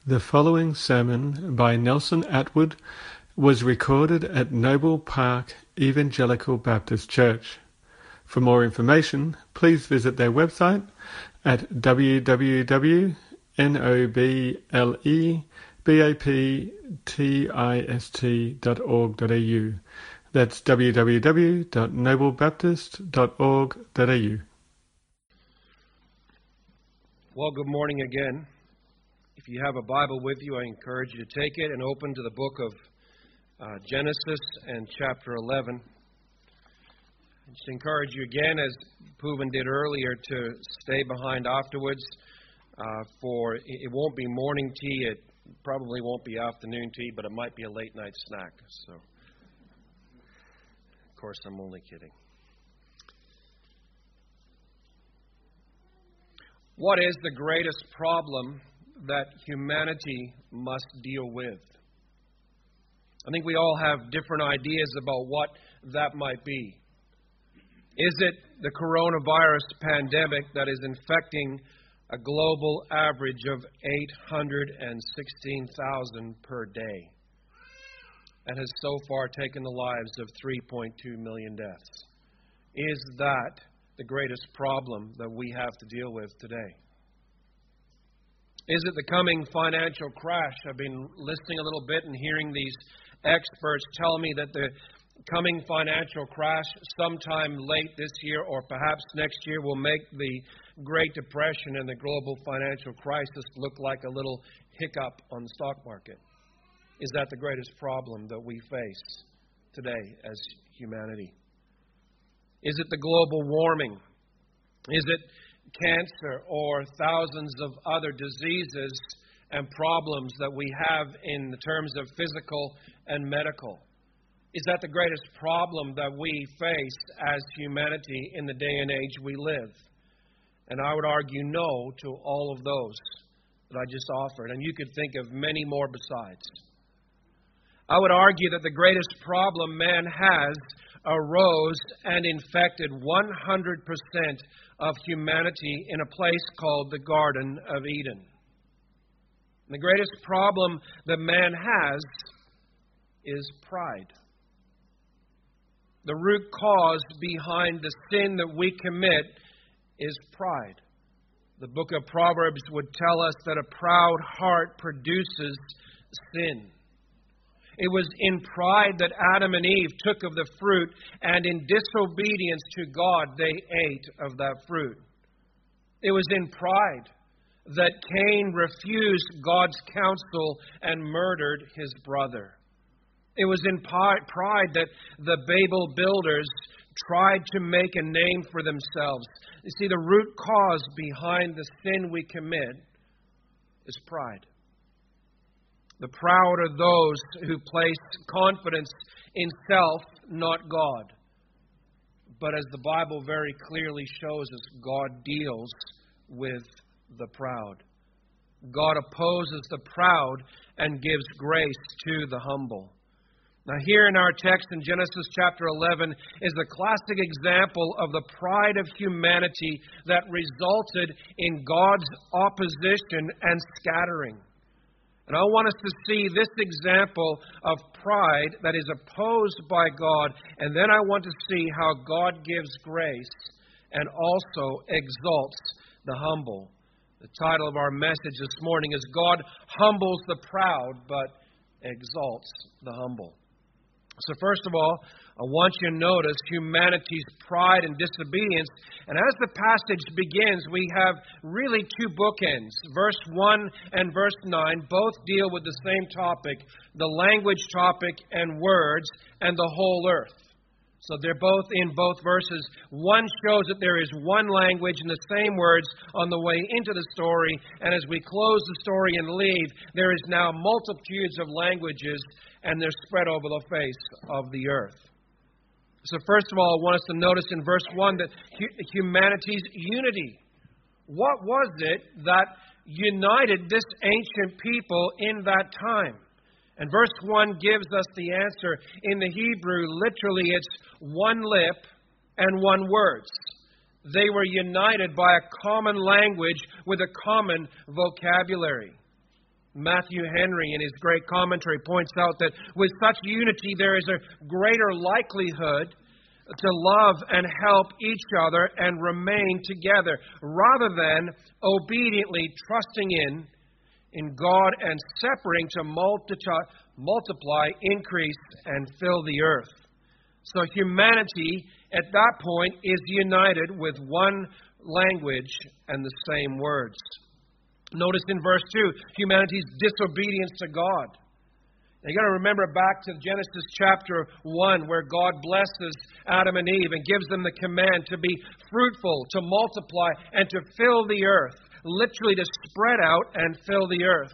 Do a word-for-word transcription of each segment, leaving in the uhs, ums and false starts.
The following sermon by Nelson Atwood was recorded at Noble Park Evangelical Baptist Church. For more information, please visit their website at w w w dot noblebaptist dot org dot a u. That's w w w dot noble baptist dot org dot a u. Well, good morning again. If you have a Bible with you, I encourage you to take it and open to the book of uh, Genesis and chapter eleven. I just encourage you again, as Pooven did earlier, to stay behind afterwards. Uh, for it won't be morning tea, it probably won't be afternoon tea, but it might be a late night snack. So, of course, I'm only kidding. What is the greatest problem that humanity must deal with? I think we all have different ideas about what that might be. Is it the coronavirus pandemic that is infecting a global average of eight hundred sixteen thousand per day and has so far taken the lives of three point two million deaths? Is that the greatest problem that we have to deal with today? Is it the coming financial crash? I've been listening a little bit and hearing these experts tell me that the coming financial crash sometime late this year or perhaps next year will make the Great Depression and the global financial crisis look like a little hiccup on the stock market. Is that the greatest problem that we face today as humanity? Is it the global warming? Is it cancer or thousands of other diseases and problems that we have in the terms of physical and medical? Is that the greatest problem that we face as humanity in the day and age we live? And I would argue no to all of those that I just offered. And you could think of many more besides. I would argue that the greatest problem man has arose and infected one hundred percent of humanity in a place called the Garden of Eden. The greatest problem that man has is pride. The root cause behind the sin that we commit is pride. The book of Proverbs would tell us that a proud heart produces sin. It was in pride that Adam and Eve took of the fruit, and in disobedience to God, they ate of that fruit. It was in pride that Cain refused God's counsel and murdered his brother. It was in pride that the Babel builders tried to make a name for themselves. You see, the root cause behind the sin we commit is pride. The proud are those who place confidence in self, not God. But as the Bible very clearly shows us, God deals with the proud. God opposes the proud and gives grace to the humble. Now, here in our text in Genesis chapter eleven is a classic example of the pride of humanity that resulted in God's opposition and scattering. And I want us to see this example of pride that is opposed by God, and then I want to see how God gives grace and also exalts the humble. The title of our message this morning is God Humbles the Proud, but Exalts the Humble. So first of all, I want you to notice humanity's pride and disobedience. And as the passage begins, we have really two bookends. Verse one and verse nine both deal with the same topic, the language topic and words and the whole earth. So they're both in both verses. One shows that there is one language and the same words on the way into the story. And as we close the story and leave, there is now multitudes of languages, and they're spread over the face of the earth. So first of all, I want us to notice in verse one that humanity's unity. What was it that united this ancient people in that time? And verse one gives us the answer. In the Hebrew, literally, it's one lip and one words. They were united by a common language with a common vocabulary. Matthew Henry, in his great commentary, points out that with such unity there is a greater likelihood to love and help each other and remain together, rather than obediently trusting in in God and separating to multi- multiply, increase, and fill the earth. So humanity at that point is united with one language and the same words. Notice in verse two, humanity's disobedience to God. Now you got to remember back to Genesis chapter one, where God blesses Adam and Eve and gives them the command to be fruitful, to multiply, and to fill the earth. Literally to spread out and fill the earth.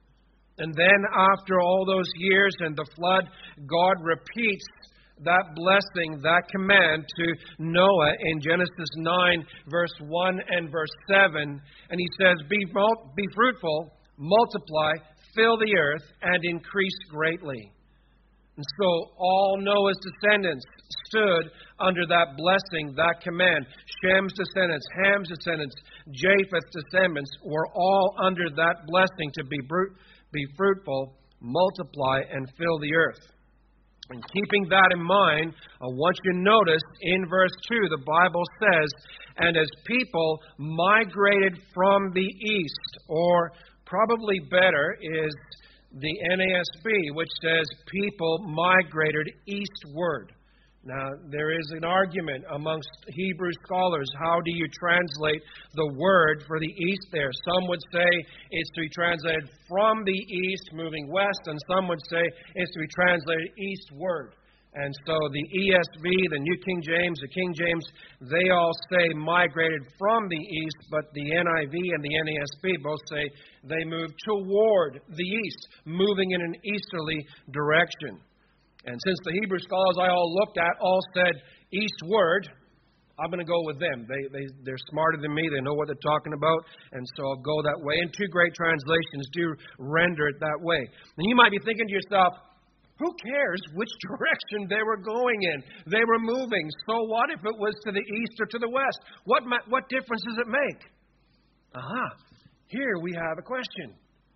And then after all those years and the flood, God repeats that blessing, that command to Noah in Genesis nine, verse one and verse seven. And he says, Be, be fruitful, multiply, fill the earth, and increase greatly. And so all Noah's descendants stood under that blessing, that command. Shem's descendants, Ham's descendants, Japheth's descendants were all under that blessing to be, brut- be fruitful, multiply, and fill the earth. And keeping that in mind, I want you to notice in verse two, the Bible says, and as people migrated from the east, or probably better is the N A S B, which says people migrated eastward. Now, there is an argument amongst Hebrew scholars. How do you translate the word for the east there? Some would say it's to be translated from the east, moving west, and some would say it's to be translated eastward. And so the E S V, the New King James, the King James, they all say migrated from the east, but the N I V and the N A S B both say they moved toward the east, moving in an easterly direction. And since the Hebrew scholars I all looked at all said eastward, I'm going to go with them. They, they, they're smarter than me. They know what they're talking about. And so I'll go that way. And two great translations do render it that way. And you might be thinking to yourself, who cares which direction they were going in? They were moving. So what if it was to the east or to the west? What, what difference does it make? Aha, here we have a question.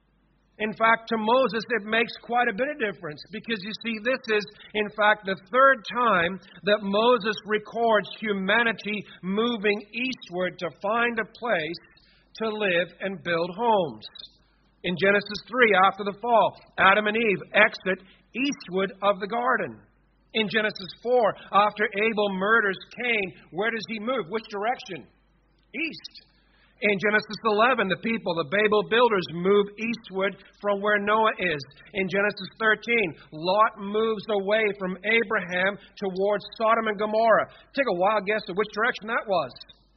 In fact, to Moses, it makes quite a bit of difference because you see, this is, in fact, the third time that Moses records humanity moving eastward to find a place to live and build homes. In Genesis three, after the fall, Adam and Eve exit eastward of the garden. In Genesis four, after Abel murders Cain, where does he move? Which direction? East. In Genesis eleven, the people, the Babel builders, move eastward from where Noah is. In Genesis thirteen, Lot moves away from Abraham towards Sodom and Gomorrah. Take a wild guess at which direction that was.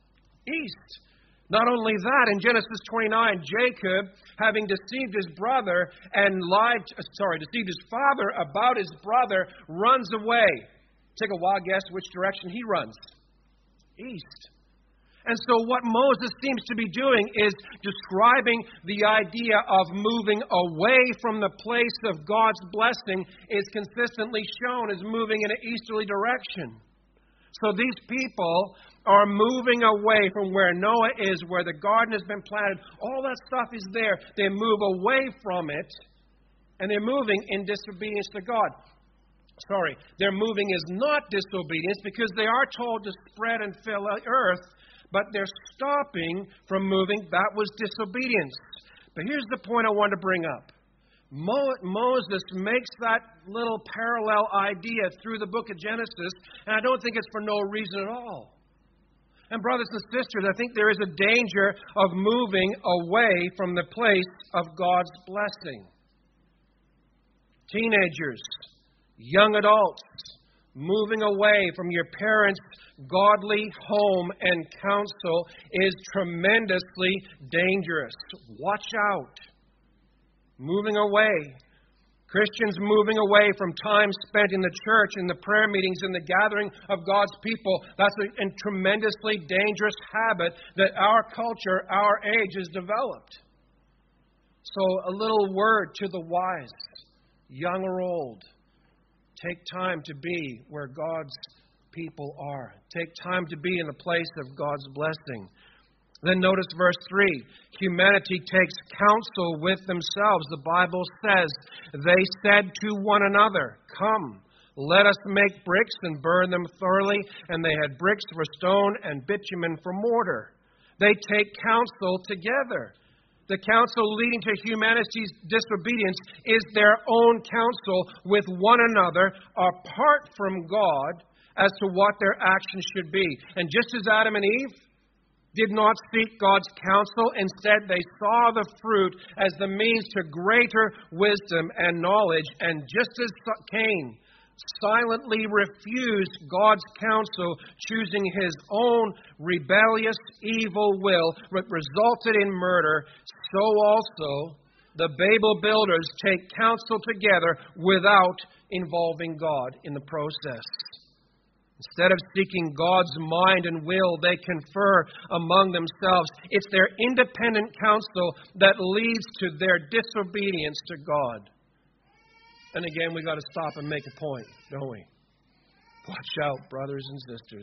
East. Not only that, in Genesis twenty-nine, Jacob, having deceived his brother and lied, sorry, deceived his father about his brother, runs away. Take a wild guess which direction he runs. East. And so what Moses seems to be doing is describing the idea of moving away from the place of God's blessing is consistently shown as moving in an easterly direction. So these people are moving away from where Noah is, where the garden has been planted. All that stuff is there. They move away from it, and they're moving in disobedience to God. Sorry, their moving is not disobedience because they are told to spread and fill the earth, but they're stopping from moving. That was disobedience. But here's the point I want to bring up. Mo- Moses makes that little parallel idea through the book of Genesis, and I don't think it's for no reason at all. And brothers and sisters, I think there is a danger of moving away from the place of God's blessing. Teenagers, young adults, moving away from your parents' godly home and counsel is tremendously dangerous. Watch out. Moving away. Christians moving away from time spent in the church, in the prayer meetings, in the gathering of God's people. That's a, a tremendously dangerous habit that our culture, our age has developed. So a little word to the wise, young or old. Take time to be where God's people are. Take time to be in the place of God's blessing. Then notice verse three. Humanity takes counsel with themselves. The Bible says, they said to one another, "Come, let us make bricks and burn them thoroughly." And they had bricks for stone and bitumen for mortar. They take counsel together. The counsel leading to humanity's disobedience is their own counsel with one another apart from God as to what their actions should be. And just as Adam and Eve did not seek God's counsel, instead they saw the fruit as the means to greater wisdom and knowledge. And just as Cain silently refused God's counsel, choosing his own rebellious, evil will, which resulted in murder, so also the Babel builders take counsel together without involving God in the process. Instead of seeking God's mind and will, they confer among themselves. It's their independent counsel that leads to their disobedience to God. And again, we've got to stop and make a point, don't we? Watch out, brothers and sisters.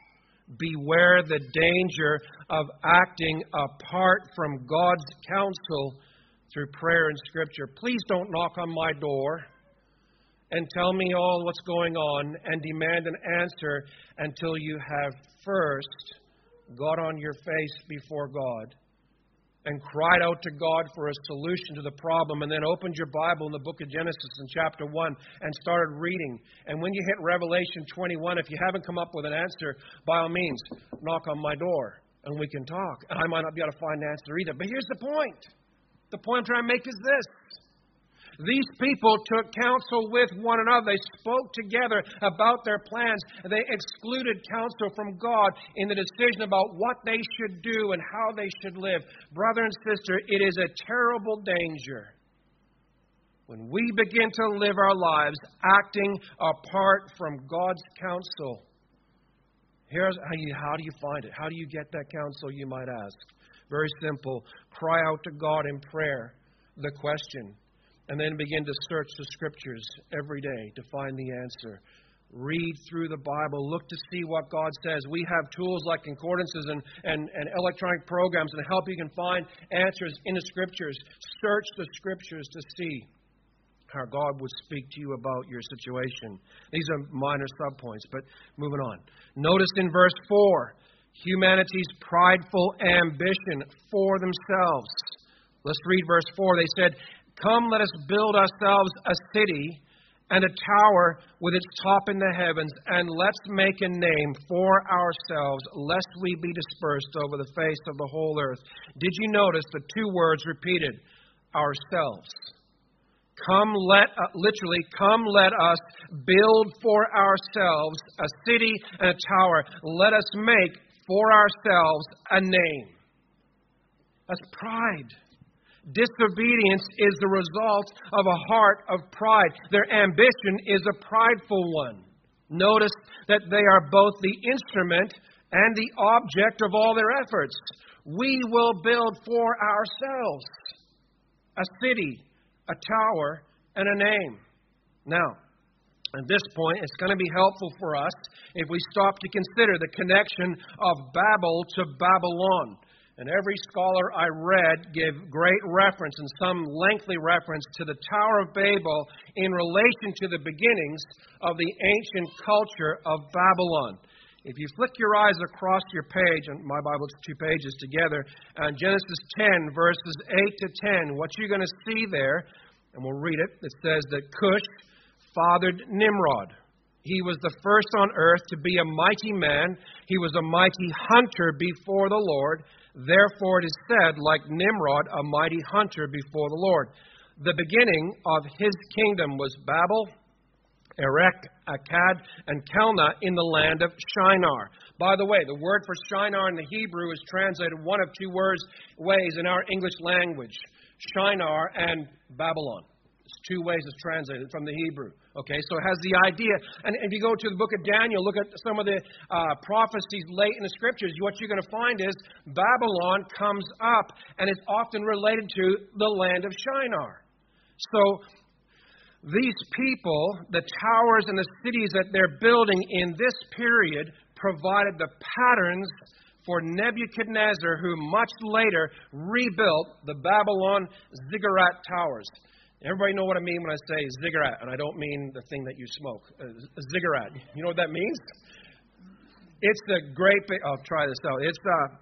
Beware the danger of acting apart from God's counsel through prayer and Scripture. Please don't knock on my door and tell me all what's going on and demand an answer until you have first got on your face before God and cried out to God for a solution to the problem, and then opened your Bible in the book of Genesis in chapter one and started reading. And when you hit Revelation twenty-one, if you haven't come up with an answer, by all means, knock on my door and we can talk. And I might not be able to find an answer either. But here's the point. The point I'm trying to make is this. These people took counsel with one another. They spoke together about their plans. They excluded counsel from God in the decision about what they should do and how they should live. Brother and sister, it is a terrible danger when we begin to live our lives acting apart from God's counsel. Here's how you, how do you find it? How do you get that counsel, you might ask? Very simple. Cry out to God in prayer the question. And then begin to search the Scriptures every day to find the answer. Read through the Bible. Look to see what God says. We have tools like concordances and, and, and electronic programs that help you can find answers in the Scriptures. Search the Scriptures to see how God would speak to you about your situation. These are minor subpoints, but moving on. Notice in verse four, humanity's prideful ambition for themselves. Let's read verse four. They said, "Come, let us build ourselves a city and a tower with its top in the heavens, and let's make a name for ourselves, lest we be dispersed over the face of the whole earth." Did you notice the two words repeated? Ourselves. Come, let, uh, literally, come, let us build for ourselves a city and a tower. Let us make for ourselves a name. That's pride. Disobedience is the result of a heart of pride. Their ambition is a prideful one. Notice that they are both the instrument and the object of all their efforts. We will build for ourselves a city, a tower, and a name. Now, at this point, it's going to be helpful for us if we stop to consider the connection of Babel to Babylon. And every scholar I read gave great reference and some lengthy reference to the Tower of Babel in relation to the beginnings of the ancient culture of Babylon. If you flick your eyes across your page, and my Bible is two pages together, on Genesis ten, verses eight to ten, what you're going to see there, and we'll read it, it says that Cush fathered Nimrod. He was the first on earth to be a mighty man. He was a mighty hunter before the Lord. Therefore it is said, like Nimrod, a mighty hunter before the Lord. The beginning of his kingdom was Babel, Erech, Akkad, and Calneh in the land of Shinar. By the way, the word for Shinar in the Hebrew is translated one of two words ways in our English language. Shinar and Babylon. It's two ways it's translated from the Hebrew. Okay, so it has the idea. And if you go to the book of Daniel, look at some of the uh, prophecies late in the Scriptures, what you're going to find is Babylon comes up, and it's often related to the land of Shinar. So these people, the towers and the cities that they're building in this period, provided the patterns for Nebuchadnezzar, who much later rebuilt the Babylon ziggurat towers. Everybody know what I mean when I say ziggurat, and I don't mean the thing that you smoke. Uh, ziggurat. You know what that means? It's the great big... I'll try this out. It's a,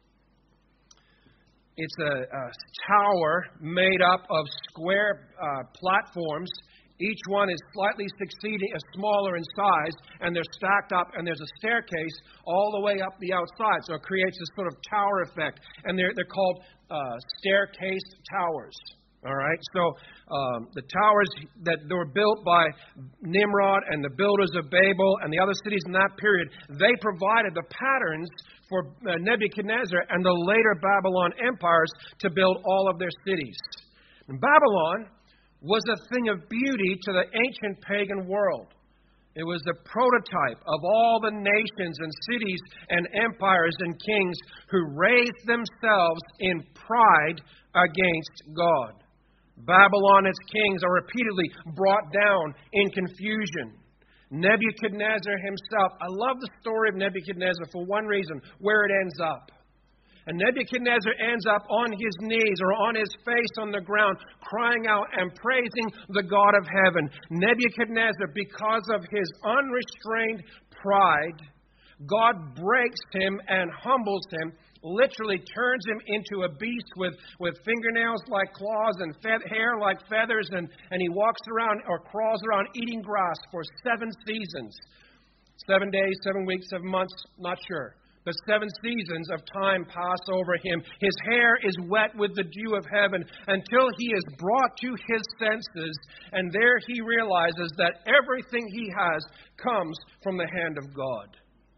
it's a, a tower made up of square uh, platforms. Each one is slightly succeeding, uh, smaller in size, and they're stacked up, and there's a staircase all the way up the outside. So it creates this sort of tower effect. And they're, they're called uh, staircase towers. All right, so um, the towers that were built by Nimrod and the builders of Babel and the other cities in that period, they provided the patterns for uh, Nebuchadnezzar and the later Babylon empires to build all of their cities. And Babylon was a thing of beauty to the ancient pagan world. It was the prototype of all the nations and cities and empires and kings who raised themselves in pride against God. Babylon, its kings, are repeatedly brought down in confusion. Nebuchadnezzar himself, I love the story of Nebuchadnezzar for one reason, where it ends up. And Nebuchadnezzar ends up on his knees or on his face on the ground, crying out and praising the God of heaven. Nebuchadnezzar, because of his unrestrained pride, God breaks him and humbles him, literally turns him into a beast with, with fingernails like claws and fe- hair like feathers, and, and he walks around or crawls around eating grass for seven seasons. Seven days, seven weeks, seven months, not sure. But seven seasons of time pass over him. His hair is wet with the dew of heaven until he is brought to his senses, and there he realizes that everything he has comes from the hand of God.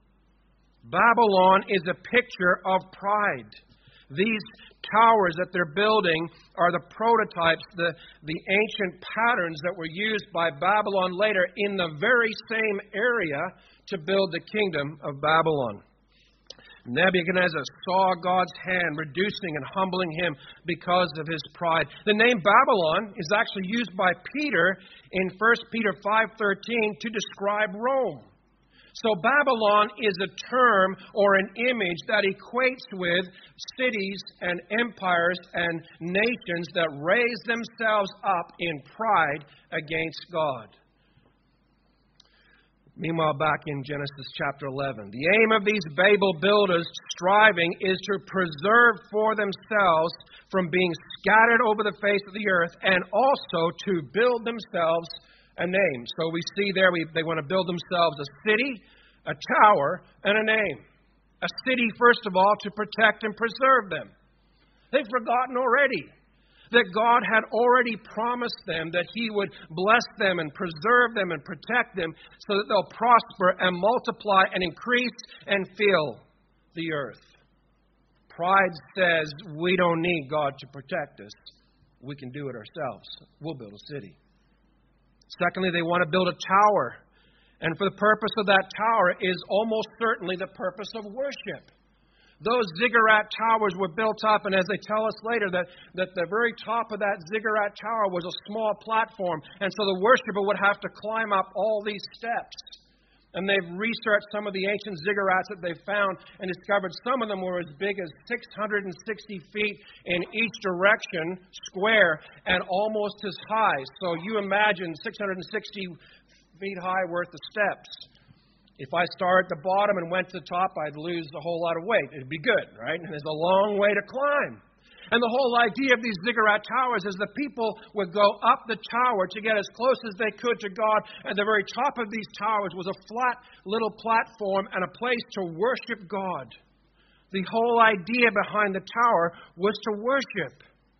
Babylon is a picture of pride. These towers that they're building are the prototypes, the, the ancient patterns that were used by Babylon later in the very same area to build the kingdom of Babylon. Nebuchadnezzar saw God's hand reducing and humbling him because of his pride. The name Babylon is actually used by Peter in First Peter five thirteen to describe Rome. So Babylon is a term or an image that equates with cities and empires and nations that raise themselves up in pride against God. Meanwhile, back in Genesis chapter eleven, the aim of these Babel builders striving is to preserve for themselves from being scattered over the face of the earth, and also to build themselves a name. So we see there we, they want to build themselves a city, a tower, and a name. A city, first of all, to protect and preserve them. They've forgotten already that God had already promised them that He would bless them and preserve them and protect them so that they'll prosper and multiply and increase and fill the earth. Pride says we don't need God to protect us. We can do it ourselves. We'll build a city. Secondly, they want to build a tower. And for the purpose of that tower is almost certainly the purpose of worship. Those ziggurat towers were built up, and as they tell us later, that, that the very top of that ziggurat tower was a small platform. And so the worshiper would have to climb up all these steps. And they've researched some of the ancient ziggurats that they've found and discovered some of them were as big as six hundred sixty feet in each direction, square, and almost as high. So you imagine six hundred sixty feet high worth of steps. If I start at the bottom and went to the top, I'd lose a whole lot of weight. It'd be good, right? And there's a long way to climb. And the whole idea of these ziggurat towers is the people would go up the tower to get as close as they could to God. At the very top of these towers was a flat little platform and a place to worship God. The whole idea behind the tower was to worship.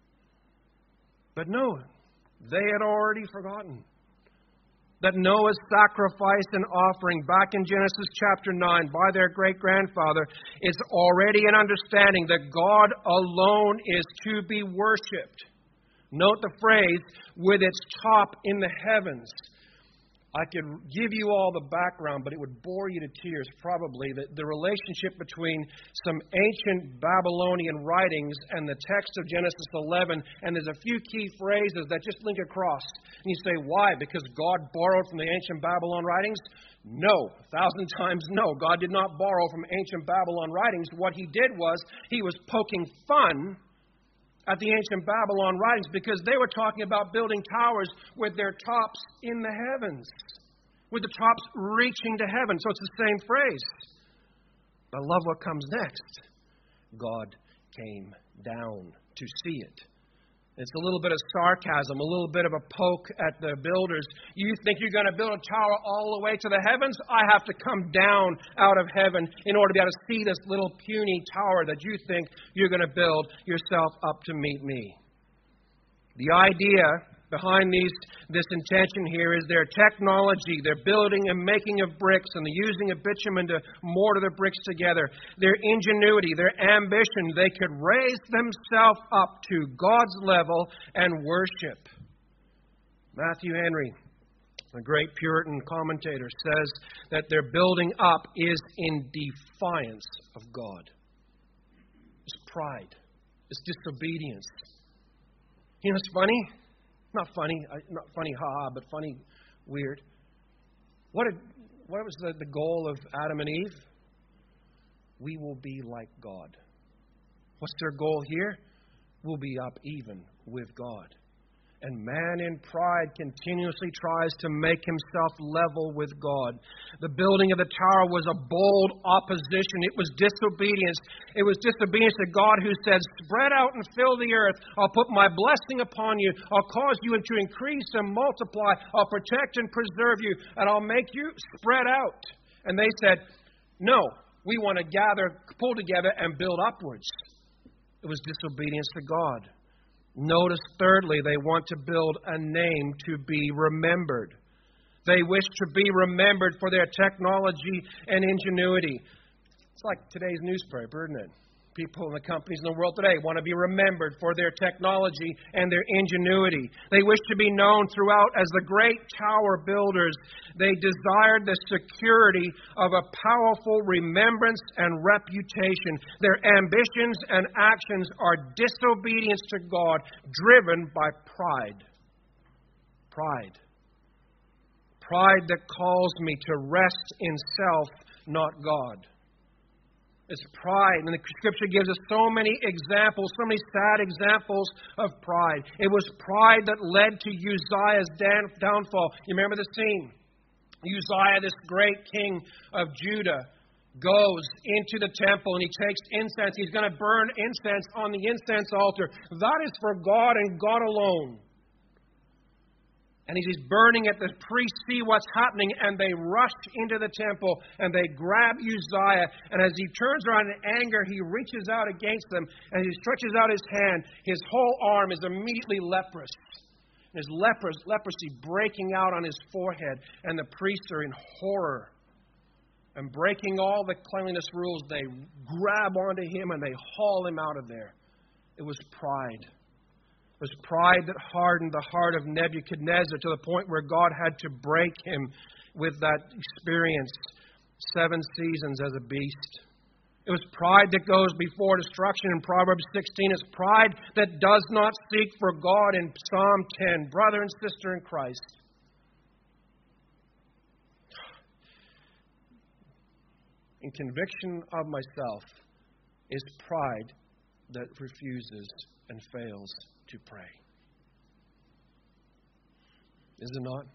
But no, they had already forgotten that Noah's sacrifice and offering back in Genesis chapter nine by their great-grandfather is already an understanding that God alone is to be worshipped. Note the phrase, with its top in the heavens. I could give you all the background, but it would bore you to tears probably, that the relationship between some ancient Babylonian writings and the text of Genesis eleven, and there's a few key phrases that just link across. And you say, why? Because God borrowed from the ancient Babylon writings? No. A thousand times no. God did not borrow from ancient Babylon writings. What He did was, He was poking fun at the ancient Babylon writings because they were talking about building towers with their tops in the heavens, with the tops reaching to heaven. So it's the same phrase. I love what comes next. God came down to see it. It's a little bit of sarcasm, a little bit of a poke at the builders. You think you're going to build a tower all the way to the heavens? I have to come down out of heaven in order to be able to see this little puny tower that you think you're going to build yourself up to meet me. The idea behind these, this intention here is their technology, their building and making of bricks and the using of bitumen to mortar the bricks together, their ingenuity, their ambition. They could raise themselves up to God's level and worship. Matthew Henry, a great Puritan commentator, says that their building up is in defiance of God. It's pride. It's disobedience. You know what's funny? Not funny, not funny, ha-ha, but funny, weird. What did, what was the, the goal of Adam and Eve? We will be like God. What's their goal here? We'll be up even with God. And man in pride continuously tries to make himself level with God. The building of the tower was a bold opposition. It was disobedience. It was disobedience to God who said, spread out and fill the earth. I'll put my blessing upon you. I'll cause you to increase and multiply. I'll protect and preserve you. And I'll make you spread out. And they said, no, we want to gather, pull together and build upwards. It was disobedience to God. Notice, thirdly, they want to build a name to be remembered. They wish to be remembered for their technology and ingenuity. It's like today's newspaper, isn't it? People in the companies in the world today want to be remembered for their technology and their ingenuity. They wish to be known throughout as the great tower builders. They desired the security of a powerful remembrance and reputation. Their ambitions and actions are disobedience to God, driven by pride. Pride. Pride that calls me to rest in self, not God. It's pride. And the Scripture gives us so many examples, so many sad examples of pride. It was pride that led to Uzziah's downfall. You remember the scene? Uzziah, this great king of Judah, goes into the temple and he takes incense. He's going to burn incense on the incense altar. That is for God and God alone. And he's burning it. The priests see what's happening, and they rush into the temple, and they grab Uzziah. And as he turns around in anger, he reaches out against them, and he stretches out his hand. His whole arm is immediately leprous. There's lepers, leprosy breaking out on his forehead, and the priests are in horror. And breaking all the cleanliness rules, they grab onto him, and they haul him out of there. It was pride. It was pride that hardened the heart of Nebuchadnezzar to the point where God had to break him with that experience. Seven seasons as a beast. It was pride that goes before destruction in Proverbs sixteen. It's pride that does not seek for God in Psalm ten. Brother and sister in Christ. In conviction of myself is pride that refuses and fails to pray. Is it not?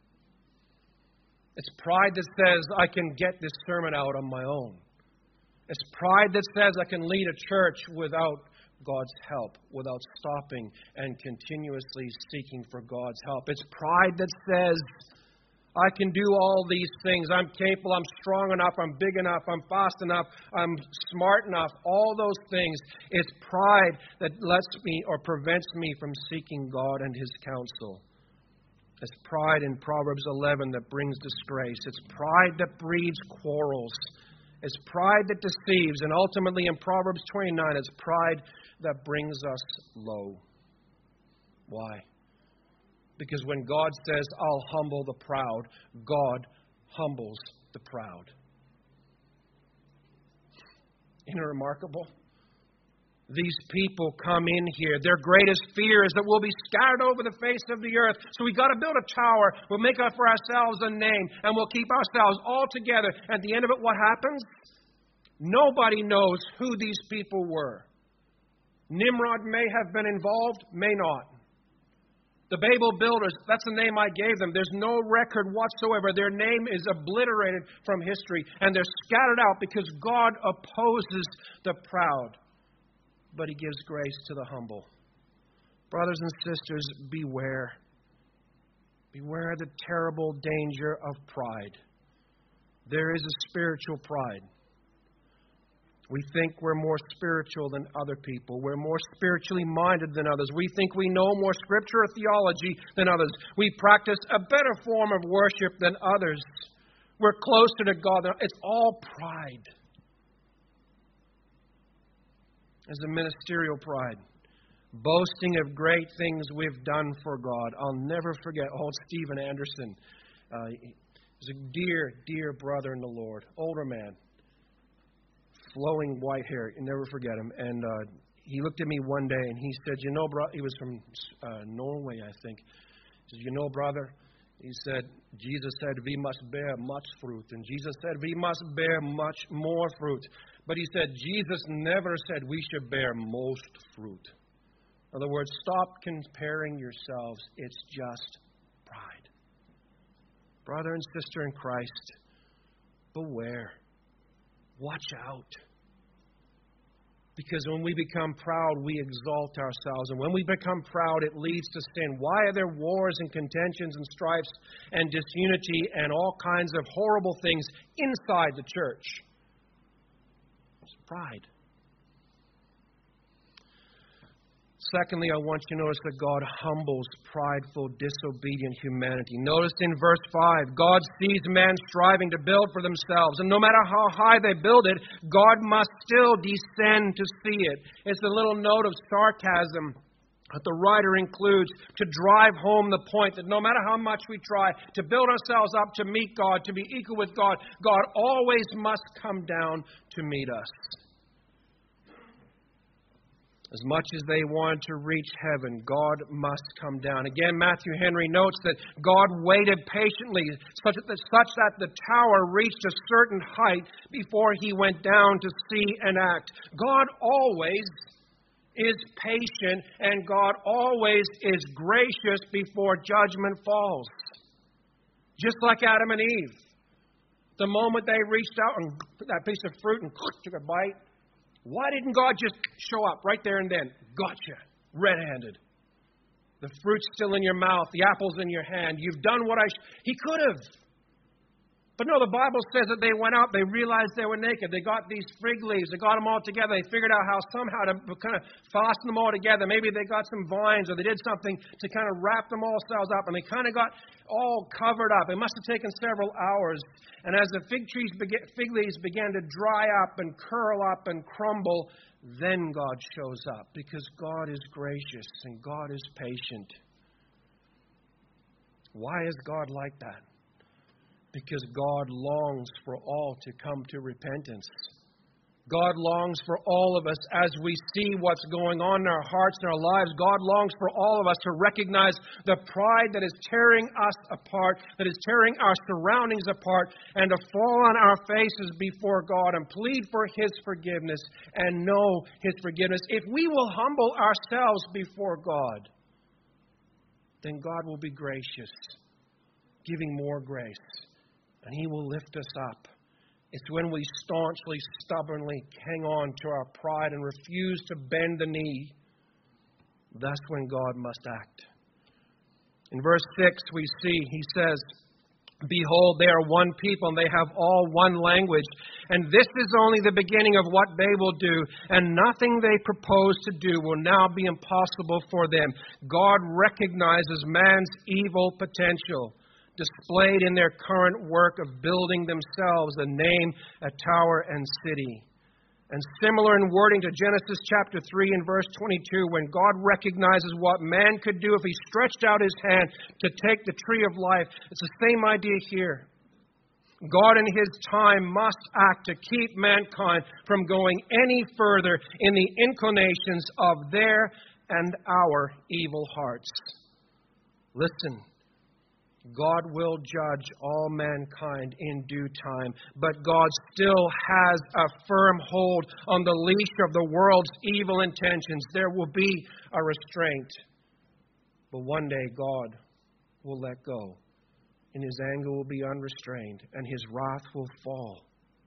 It's pride that says I can get this sermon out on my own. It's pride that says I can lead a church without God's help, without stopping and continuously seeking for God's help. It's pride that says I can do all these things. I'm capable. I'm strong enough. I'm big enough. I'm fast enough. I'm smart enough. All those things. It's pride that lets me or prevents me from seeking God and His counsel. It's pride in Proverbs eleven that brings disgrace. It's pride that breeds quarrels. It's pride that deceives. And ultimately in Proverbs twenty-nine, it's pride that brings us low. Why? Because when God says, I'll humble the proud, God humbles the proud. Isn't it remarkable? These people come in here. Their greatest fear is that we'll be scattered over the face of the earth. So we've got to build a tower. We'll make up for ourselves a name, and we'll keep ourselves all together. At the end of it, what happens? Nobody knows who these people were. Nimrod may have been involved, may not. The Babel builders, that's the name I gave them. There's no record whatsoever. Their name is obliterated from history, and they're scattered out because God opposes the proud, but He gives grace to the humble. Brothers and sisters, beware. Beware the terrible danger of pride. There is a spiritual pride. We think we're more spiritual than other people. We're more spiritually minded than others. We think we know more scripture or theology than others. We practice a better form of worship than others. We're closer to God. It's all pride. As a ministerial pride. Boasting of great things we've done for God. I'll never forget old Stephen Anderson. Uh, he's a dear, dear brother in the Lord. Older man. Flowing white hair. You never forget him. And uh, he looked at me one day and he said, you know, bro, he was from uh, Norway, I think. He said, you know, brother, he said, Jesus said we must bear much fruit. And Jesus said we must bear much more fruit. But he said, Jesus never said we should bear most fruit. In other words, stop comparing yourselves. It's just pride. Brother and sister in Christ, beware. Watch out. Because when we become proud, we exalt ourselves. And when we become proud, it leads to sin. Why are there wars and contentions and strifes and disunity and all kinds of horrible things inside the church? It's pride. Secondly, I want you to notice that God humbles prideful, disobedient humanity. Notice in verse five, God sees men striving to build for themselves. And no matter how high they build it, God must still descend to see it. It's a little note of sarcasm that the writer includes to drive home the point that no matter how much we try to build ourselves up to meet God, to be equal with God, God always must come down to meet us. As much as they wanted to reach heaven, God must come down. Again, Matthew Henry notes that God waited patiently such that, such that the tower reached a certain height before He went down to see and act. God always is patient, and God always is gracious before judgment falls. Just like Adam and Eve. The moment they reached out and put that piece of fruit and took a bite, why didn't God just show up right there and then? Gotcha. Red-handed. The fruit's still in your mouth. The apple's in your hand. You've done what I... Sh-. He could have. But no, the Bible says that they went out. They realized they were naked. They got these fig leaves. They got them all together. They figured out how somehow to kind of fasten them all together. Maybe they got some vines or they did something to kind of wrap them all selves up. And they kind of got all covered up. It must have taken several hours. And as the fig trees, fig leaves began to dry up and curl up and crumble, then God shows up because God is gracious and God is patient. Why is God like that? Because God longs for all to come to repentance. God longs for all of us as we see what's going on in our hearts and our lives. God longs for all of us to recognize the pride that is tearing us apart, that is tearing our surroundings apart, and to fall on our faces before God and plead for His forgiveness and know His forgiveness. If we will humble ourselves before God, then God will be gracious, giving more grace. And He will lift us up. It's when we staunchly, stubbornly hang on to our pride and refuse to bend the knee. That's when God must act. In verse six, we see, He says, behold, they are one people and they have all one language. And this is only the beginning of what they will do. And nothing they propose to do will now be impossible for them. God recognizes man's evil potential, displayed in their current work of building themselves a name, a tower, and city. And similar in wording to Genesis chapter three and verse twenty-two, when God recognizes what man could do if he stretched out his hand to take the tree of life. It's the same idea here. God in His time must act to keep mankind from going any further in the inclinations of their and our evil hearts. Listen, God will judge all mankind in due time, but God still has a firm hold on the leash of the world's evil intentions. There will be a restraint, but one day God will let go, and His anger will be unrestrained, and His wrath will fall.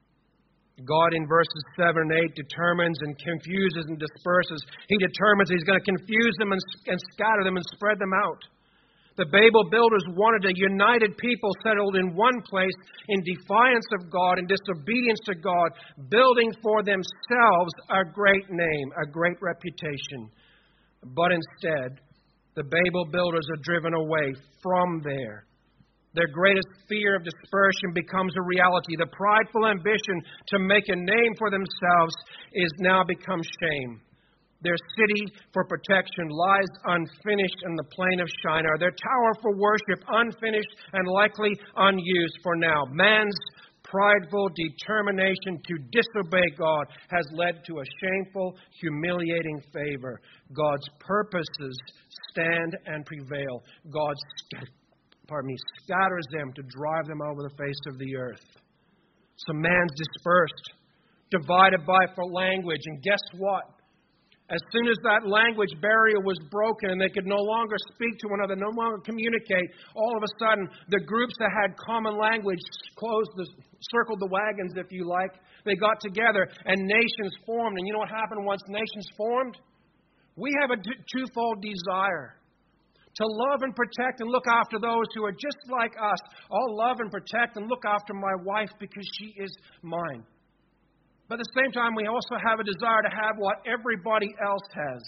God in verses seven and eight determines and confuses and disperses. He determines He's going to confuse them and, and scatter them and spread them out. The Babel builders wanted a united people settled in one place in defiance of God and disobedience to God, building for themselves a great name, a great reputation. But instead, the Babel builders are driven away from there. Their greatest fear of dispersion becomes a reality. The prideful ambition to make a name for themselves is now become shame. Their city for protection lies unfinished in the plain of Shinar. Their tower for worship unfinished and likely unused for now. Man's prideful determination to disobey God has led to a shameful, humiliating favor. God's purposes stand and prevail. God pardon me, scatters them to drive them over the face of the earth. So man's dispersed, divided by for language. And guess what? As soon as that language barrier was broken and they could no longer speak to one another, no longer communicate, all of a sudden the groups that had common language closed the, circled the wagons, if you like. They got together and nations formed. And you know what happened once nations formed? We have a twofold desire. To love and protect and look after those who are just like us. I'll love and protect and look after my wife because she is mine. But at the same time, we also have a desire to have what everybody else has.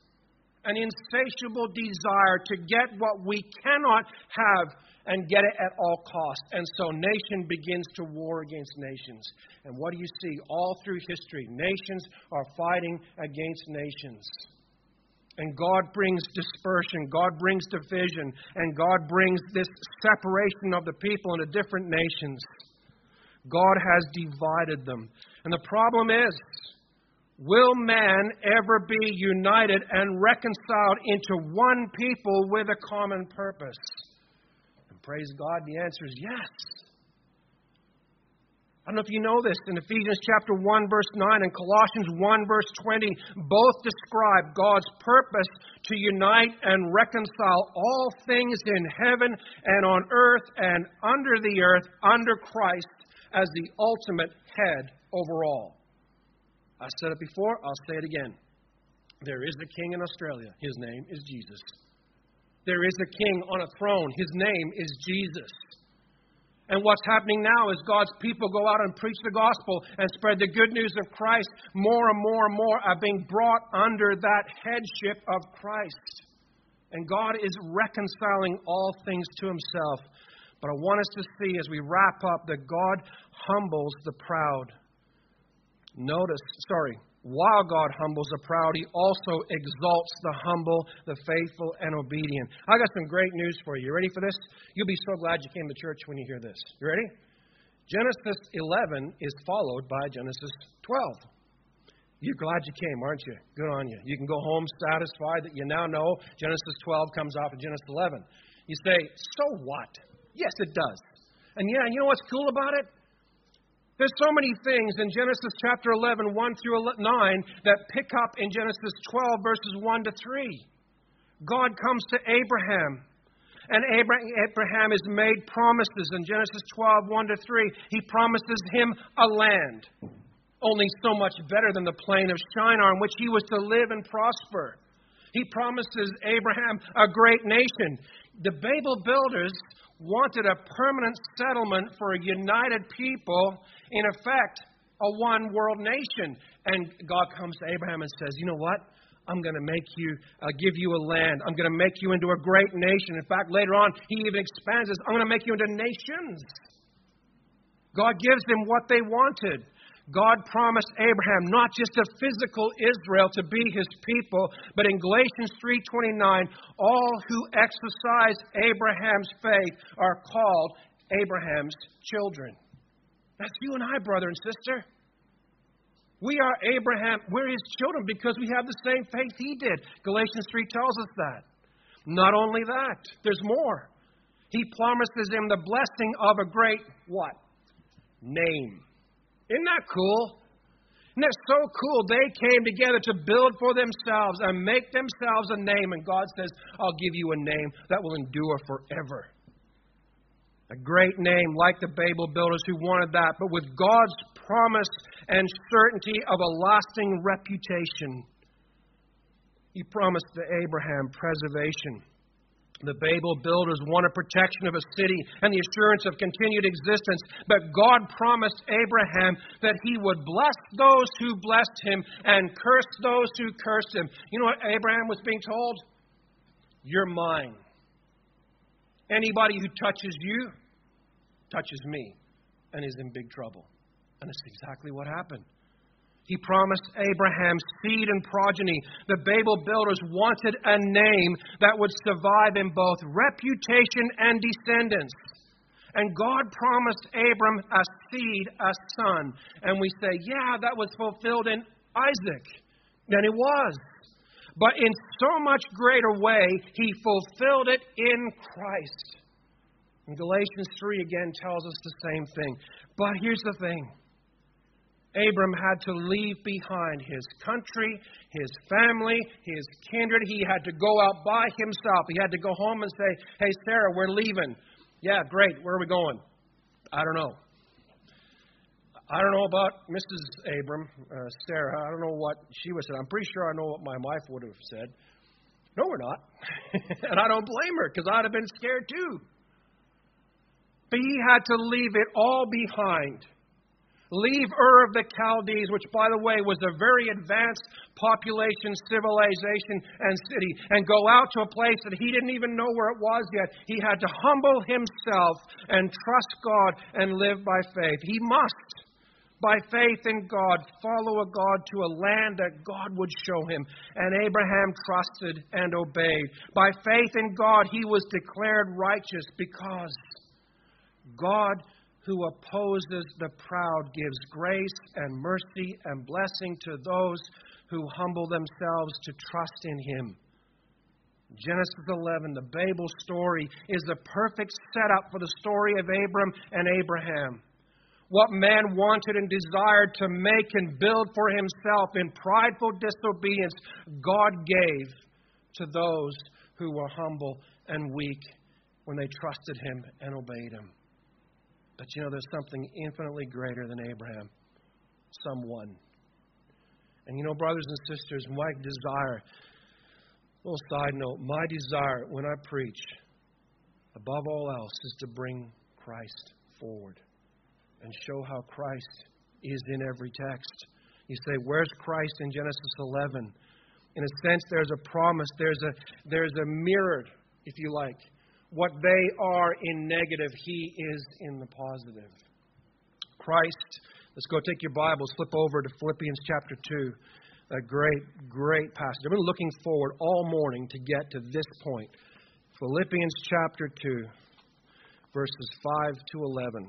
An insatiable desire to get what we cannot have and get it at all costs. And so nation begins to war against nations. And what do you see all through history? Nations are fighting against nations. And God brings dispersion, God brings division, and God brings this separation of the people into different nations. God has divided them. And the problem is, will man ever be united and reconciled into one people with a common purpose? And praise God, the answer is yes. I don't know if you know this. In Ephesians chapter one, verse nine, and Colossians one, verse twenty, both describe God's purpose to unite and reconcile all things in heaven and on earth and under the earth, under Christ, as the ultimate head over all. I said it before, I'll say it again. There is a king in Australia. His name is Jesus. There is a king on a throne. His name is Jesus. And what's happening now is God's people go out and preach the gospel and spread the good news of Christ. More and more and more are being brought under that headship of Christ. And God is reconciling all things to Himself. But I want us to see as we wrap up that God humbles the proud. Notice, sorry, while God humbles the proud, He also exalts the humble, the faithful, and obedient. I got some great news for you. You ready for this? You'll be so glad you came to church when you hear this. You ready? Genesis eleven is followed by Genesis twelve. You're glad you came, aren't you? Good on you. You can go home satisfied that you now know Genesis twelve comes off of Genesis eleven. You say, so what? Yes, it does. And yeah, you know what's cool about it? There's so many things in Genesis chapter eleven, one through nine, that pick up in Genesis twelve, verses one to three. God comes to Abraham, and Abraham is made promises in Genesis twelve, one to three. He promises him a land, only so much better than the plain of Shinar, in which he was to live and prosper. He promises Abraham a great nation. The Babel builders wanted a permanent settlement for a united people, in effect, a one-world nation. And God comes to Abraham and says, you know what? I'm going to make you, uh, give you a land. I'm going to make you into a great nation. In fact, later on, He even expands this. I'm going to make you into nations. God gives them what they wanted. God promised Abraham not just a physical Israel to be his people, but in Galatians three twenty-nine, all who exercise Abraham's faith are called Abraham's children. That's you and I, brother and sister. We are Abraham, we're his children because we have the same faith he did. Galatians three tells us that. Not only that, there's more. He promises him the blessing of a great, what? Name. Isn't that cool? Isn't that so cool? They came together to build for themselves and make themselves a name. And God says, I'll give you a name that will endure forever. A great name like the Babel builders who wanted that, but with God's promise and certainty of a lasting reputation. He promised to Abraham preservation. The Babel builders wanted protection of a city and the assurance of continued existence. But God promised Abraham that he would bless those who blessed him and curse those who cursed him. You know what Abraham was being told? You're mine. Anybody who touches you, touches me, and is in big trouble. And that's exactly what happened. He promised Abraham seed and progeny. The Babel builders wanted a name that would survive in both reputation and descendants. And God promised Abram a seed, a son. And we say, yeah, that was fulfilled in Isaac. And it was. But in so much greater way, he fulfilled it in Christ. And Galatians three again tells us the same thing. But here's the thing. Abram had to leave behind his country, his family, his kindred. He had to go out by himself. He had to go home and say, hey, Sarah, we're leaving. Yeah, great. Where are we going? I don't know. I don't know about Missus Abram, uh, Sarah. I don't know what she would have said. I'm pretty sure I know what my wife would have said. No, we're not. And I don't blame her because I'd have been scared too. But he had to leave it all behind. Leave Ur of the Chaldees, which, by the way, was a very advanced population, civilization, and city, and go out to a place that he didn't even know where it was yet. He had to humble himself and trust God and live by faith. He must, by faith in God, follow a God to a land that God would show him. And Abraham trusted and obeyed. By faith in God, he was declared righteous because God, who opposes the proud, gives grace and mercy and blessing to those who humble themselves to trust in him. Genesis eleven, the Babel story, is the perfect setup for the story of Abram and Abraham. What man wanted and desired to make and build for himself in prideful disobedience, God gave to those who were humble and weak when they trusted him and obeyed him. But you know, there's something infinitely greater than Abraham. Someone. And you know, brothers and sisters, my desire, little side note, my desire when I preach, above all else, is to bring Christ forward and show how Christ is in every text. You say, where's Christ in Genesis eleven? In a sense, there's a promise. There's a, there's a mirror, if you like. What they are in negative, he is in the positive. Christ, let's go take your Bibles, flip over to Philippians chapter two. A great, great passage. I've been looking forward all morning to get to this point. Philippians chapter two, verses five to eleven.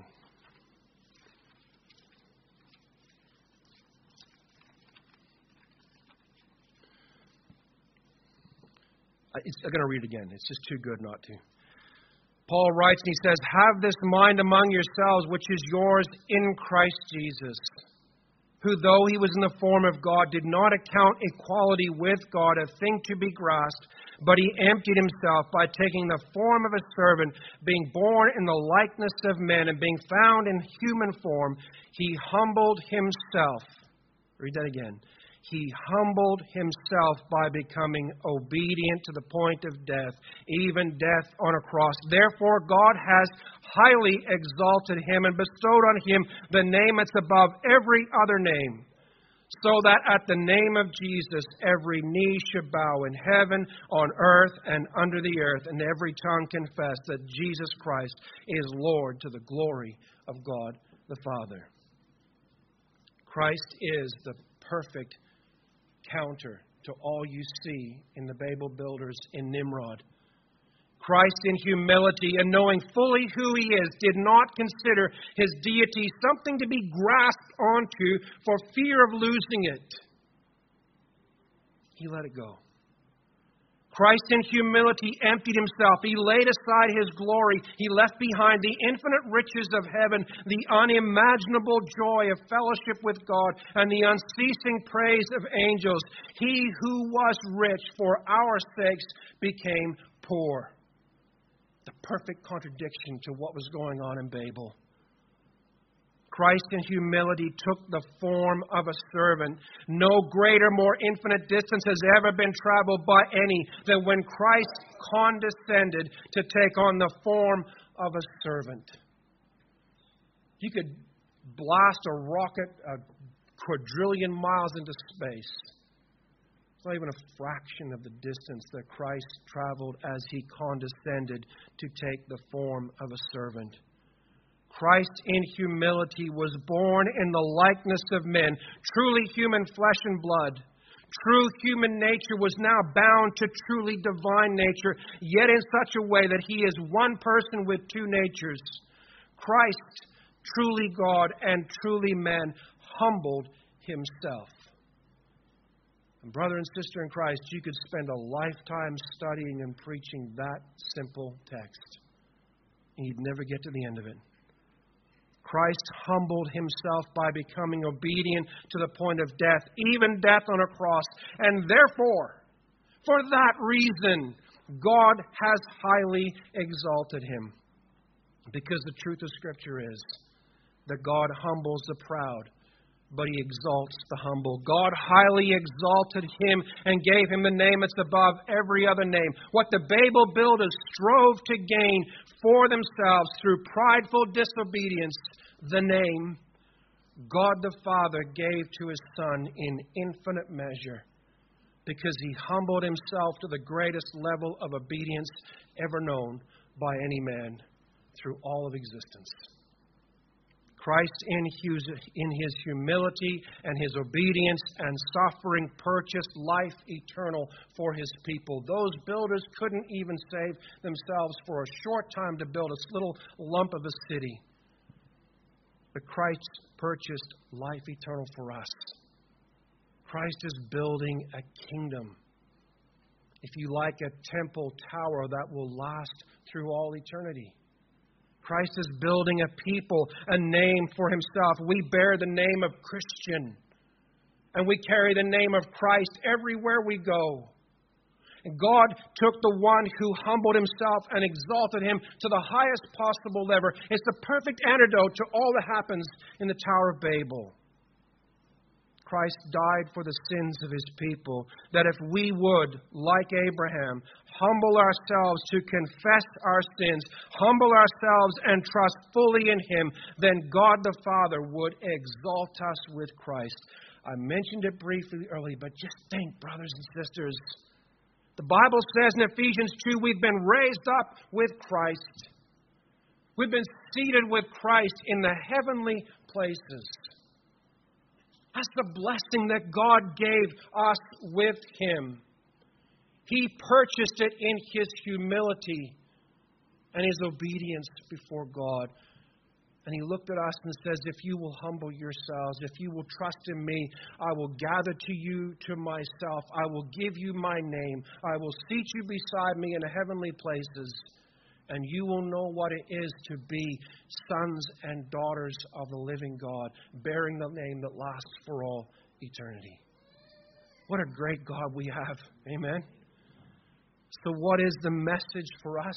I'm going to read it again. It's just too good not to. Paul writes and he says, have this mind among yourselves, which is yours in Christ Jesus, who though he was in the form of God, did not account equality with God a thing to be grasped, but he emptied himself by taking the form of a servant, being born in the likeness of men, and being found in human form, he humbled himself. Read that again. He humbled himself by becoming obedient to the point of death, even death on a cross. Therefore, God has highly exalted him and bestowed on him the name that's above every other name, so that at the name of Jesus every knee should bow in heaven, on earth, and under the earth, and every tongue confess that Jesus Christ is Lord, to the glory of God the Father. Christ is the perfect counter to all you see in the Babel builders in Nimrod. Christ in humility and knowing fully who He is did not consider His deity something to be grasped onto for fear of losing it. He let it go. Christ in humility emptied Himself. He laid aside His glory. He left behind the infinite riches of heaven, the unimaginable joy of fellowship with God, and the unceasing praise of angels. He who was rich for our sakes became poor. The perfect contradiction to what was going on in Babel. Christ in humility took the form of a servant. No greater, more infinite distance has ever been traveled by any than when Christ condescended to take on the form of a servant. You could blast a rocket a quadrillion miles into space. It's not even a fraction of the distance that Christ traveled as He condescended to take the form of a servant. Christ in humility was born in the likeness of men, truly human flesh and blood. True human nature was now bound to truly divine nature, yet in such a way that He is one person with two natures. Christ, truly God and truly man, humbled Himself. And brother and sister in Christ, you could spend a lifetime studying and preaching that simple text, and you'd never get to the end of it. Christ humbled Himself by becoming obedient to the point of death, even death on a cross. And therefore, for that reason, God has highly exalted Him. Because the truth of Scripture is that God humbles the proud, but He exalts the humble. God highly exalted Him and gave Him the name that's above every other name. What the Babel builders strove to gain for themselves through prideful disobedience, the name God the Father gave to His Son in infinite measure, because He humbled Himself to the greatest level of obedience ever known by any man through all of existence. Christ in His humility and His obedience and suffering purchased life eternal for His people. Those builders couldn't even save themselves for a short time to build a little lump of a city. But Christ purchased life eternal for us. Christ is building a kingdom. If you like, a temple tower that will last through all eternity. Christ is building a people, a name for Himself. We bear the name of Christian, and we carry the name of Christ everywhere we go. And God took the one who humbled Himself and exalted Him to the highest possible level. It's the perfect antidote to all that happens in the Tower of Babel. Christ died for the sins of His people, that if we would, like Abraham, humble ourselves to confess our sins, humble ourselves and trust fully in Him, then God the Father would exalt us with Christ. I mentioned it briefly earlier, but just think, brothers and sisters, the Bible says in Ephesians two, we've been raised up with Christ. We've been seated with Christ in the heavenly places. That's the blessing that God gave us with Him. He purchased it in His humility and His obedience before God. And He looked at us and says, if you will humble yourselves, if you will trust in me, I will gather to you to myself. I will give you my name. I will seat you beside me in the heavenly places. And you will know what it is to be sons and daughters of the living God, bearing the name that lasts for all eternity. What a great God we have. Amen. So what is the message for us?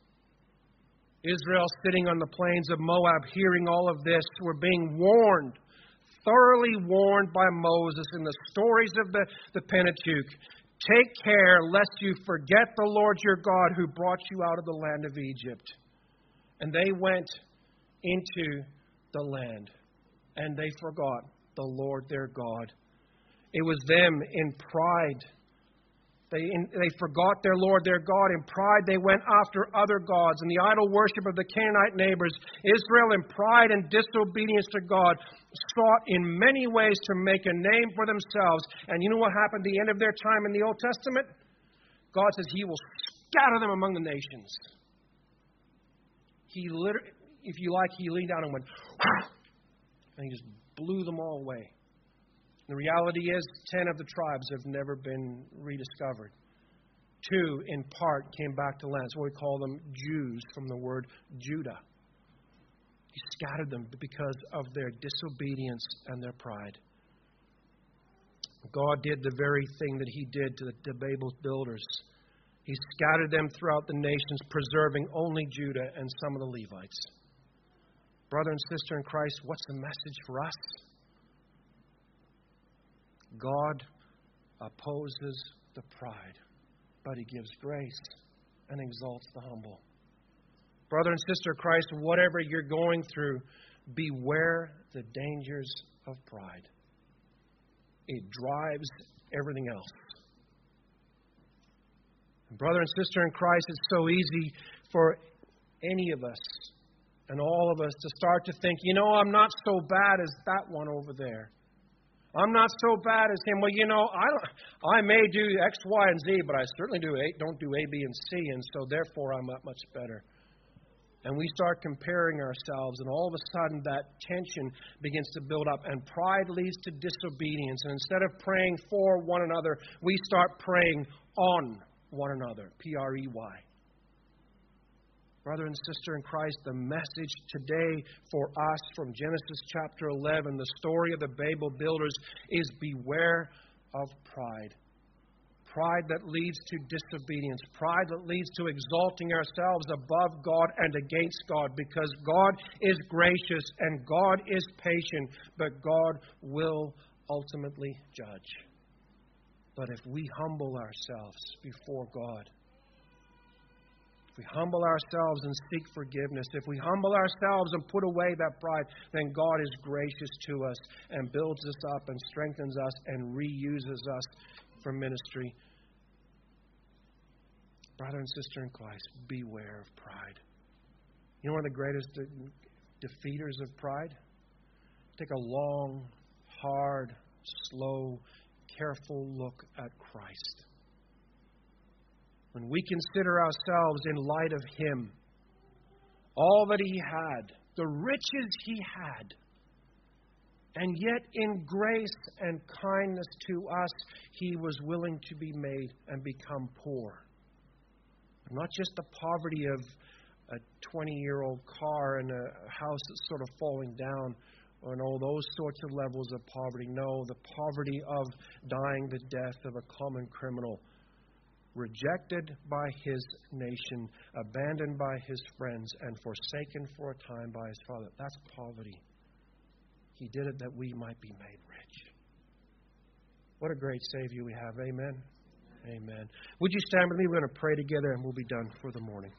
Israel sitting on the plains of Moab, hearing all of this, were being warned, thoroughly warned by Moses in the stories of the, the Pentateuch. Take care lest you forget the Lord your God who brought you out of the land of Egypt. And they went into the land, and they forgot the Lord their God. It was them in pride They, they forgot their Lord, their God. In pride, they went after other gods and the idol worship of the Canaanite neighbors. Israel, in pride and disobedience to God, sought in many ways to make a name for themselves. And you know what happened at the end of their time in the Old Testament? God says He will scatter them among the nations. He literally, if you like, He leaned down and went, and He just blew them all away. The reality is, ten of the tribes have never been rediscovered. Two, in part, came back to land. That's why we call them Jews, from the word Judah. He scattered them because of their disobedience and their pride. God did the very thing that He did to the, the Babel builders. He scattered them throughout the nations, preserving only Judah and some of the Levites. Brother and sister in Christ, what's the message for us? God opposes the pride, but He gives grace and exalts the humble. Brother and sister in Christ, whatever you're going through, beware the dangers of pride. It drives everything else. And brother and sister in Christ, it's so easy for any of us and all of us to start to think, you know, I'm not so bad as that one over there. I'm not so bad as him. Well, you know, I don't, I may do X, Y, and Z, but I certainly do A, don't do A, B, and C, and so therefore I'm not much better. And we start comparing ourselves, and all of a sudden that tension begins to build up, and pride leads to disobedience. And instead of praying for one another, we start praying on one another. P R E Y. Brother and sister in Christ, the message today for us from Genesis chapter eleven, the story of the Babel builders, is beware of pride. Pride that leads to disobedience. Pride that leads to exalting ourselves above God and against God, because God is gracious and God is patient, but God will ultimately judge. But if we humble ourselves before God, if we humble ourselves and seek forgiveness, if we humble ourselves and put away that pride, then God is gracious to us and builds us up and strengthens us and reuses us for ministry. Brother and sister in Christ, beware of pride. You know one of the greatest de- defeaters of pride? Take a long, hard, slow, careful look at Christ. When we consider ourselves in light of Him, all that He had, the riches He had, and yet in grace and kindness to us, He was willing to be made and become poor. Not just the poverty of a twenty-year-old car and a house that's sort of falling down, and all those sorts of levels of poverty. No, the poverty of dying the death of a common criminal, rejected by his nation, abandoned by his friends, and forsaken for a time by his Father. That's poverty. He did it that we might be made rich. What a great Savior we have. Amen. Amen. Would you stand with me? We're going to pray together and we'll be done for the morning.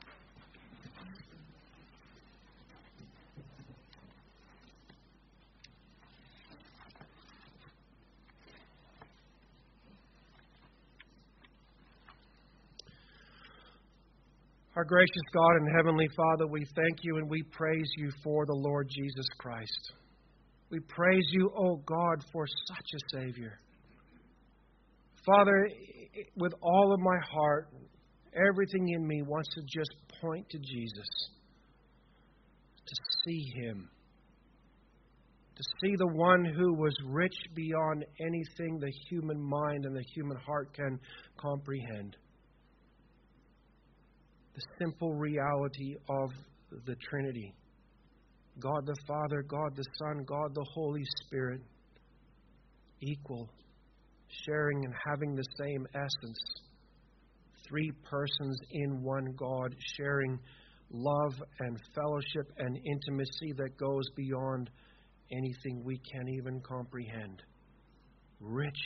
Our gracious God and Heavenly Father, we thank You and we praise You for the Lord Jesus Christ. We praise You, O God, for such a Savior. Father, with all of my heart, everything in me wants to just point to Jesus, to see Him, to see the one who was rich beyond anything the human mind and the human heart can comprehend. The simple reality of the Trinity. God the Father, God the Son, God the Holy Spirit, equal, sharing and having the same essence. Three persons in one God, sharing love and fellowship and intimacy that goes beyond anything we can even comprehend. Rich.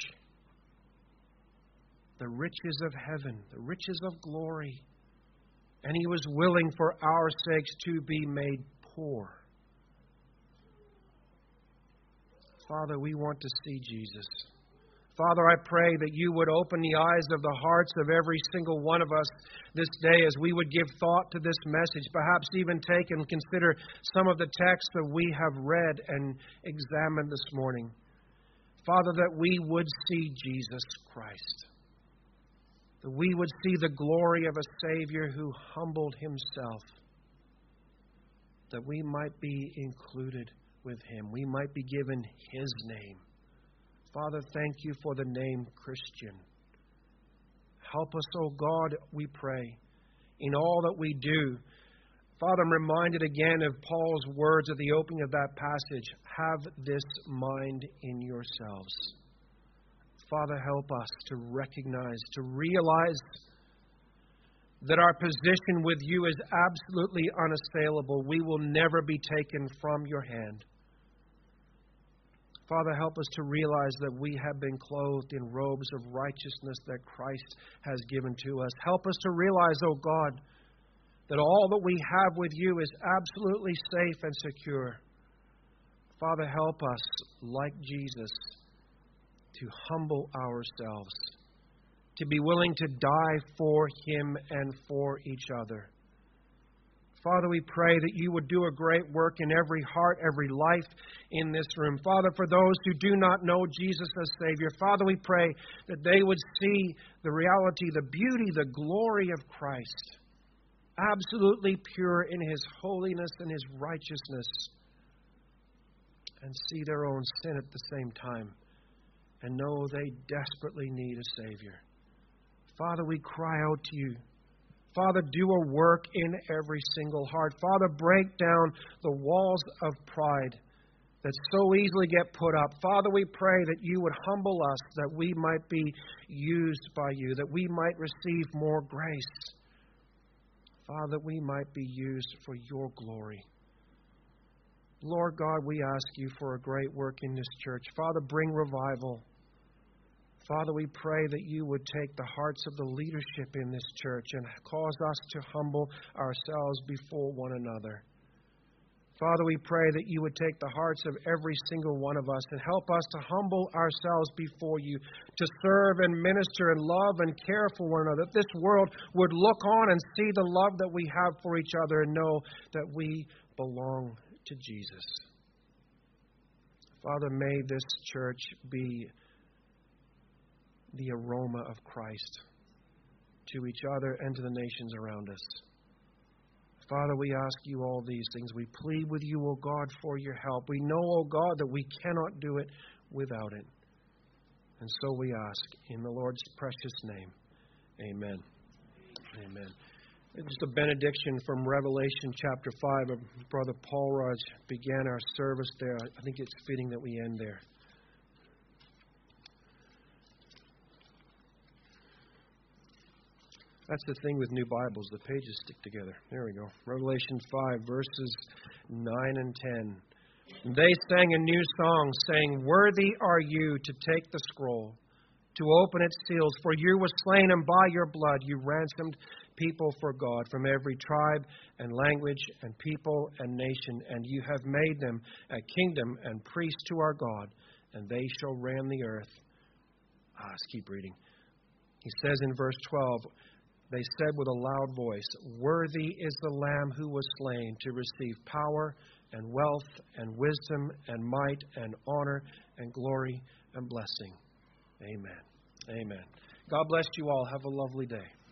The riches of heaven, the riches of glory. And He was willing for our sakes to be made poor. Father, we want to see Jesus. Father, I pray that you would open the eyes of the hearts of every single one of us this day as we would give thought to this message, perhaps even take and consider some of the texts that we have read and examined this morning. Father, that we would see Jesus Christ, that we would see the glory of a Savior who humbled himself, that we might be included with him, we might be given his name. Father, thank you for the name Christian. Help us, O God, we pray, in all that we do. Father, I'm reminded again of Paul's words at the opening of that passage. Have this mind in yourselves. Father, help us to recognize, to realize that our position with you is absolutely unassailable. We will never be taken from your hand. Father, help us to realize that we have been clothed in robes of righteousness that Christ has given to us. Help us to realize, O God, that all that we have with you is absolutely safe and secure. Father, help us, like Jesus, to humble ourselves, to be willing to die for him and for each other. Father, we pray that you would do a great work in every heart, every life in this room. Father, for those who do not know Jesus as Savior, Father, we pray that they would see the reality, the beauty, the glory of Christ, absolutely pure in his holiness and his righteousness, and see their own sin at the same time, and know they desperately need a Savior. Father, we cry out to you. Father, do a work in every single heart. Father, break down the walls of pride that so easily get put up. Father, we pray that you would humble us, that we might be used by you, that we might receive more grace. Father, that we might be used for your glory. Lord God, we ask you for a great work in this church. Father, bring revival. Father, we pray that you would take the hearts of the leadership in this church and cause us to humble ourselves before one another. Father, we pray that you would take the hearts of every single one of us and help us to humble ourselves before you, to serve and minister and love and care for one another, that this world would look on and see the love that we have for each other and know that we belong to Jesus. Father, may this church be the aroma of Christ to each other and to the nations around us. Father, we ask you all these things. We plead with you, O God, for your help. We know, O God, that we cannot do it without it. And so we ask in the Lord's precious name. Amen. Amen. Just a benediction from Revelation chapter five. Brother Paul Raj began our service there. I think it's fitting that we end there. That's the thing with new Bibles. The pages stick together. There we go. Revelation five, verses nine and ten. And they sang a new song, saying, "Worthy are you to take the scroll, to open its seals. For you were slain, and by your blood you ransomed people for God from every tribe and language and people and nation. And you have made them a kingdom and priests to our God, and they shall reign the earth." Ah, let's keep reading. He says in verse twelve, they said with a loud voice, "Worthy is the Lamb who was slain to receive power and wealth and wisdom and might and honor and glory and blessing." Amen. Amen. God bless you all. Have a lovely day.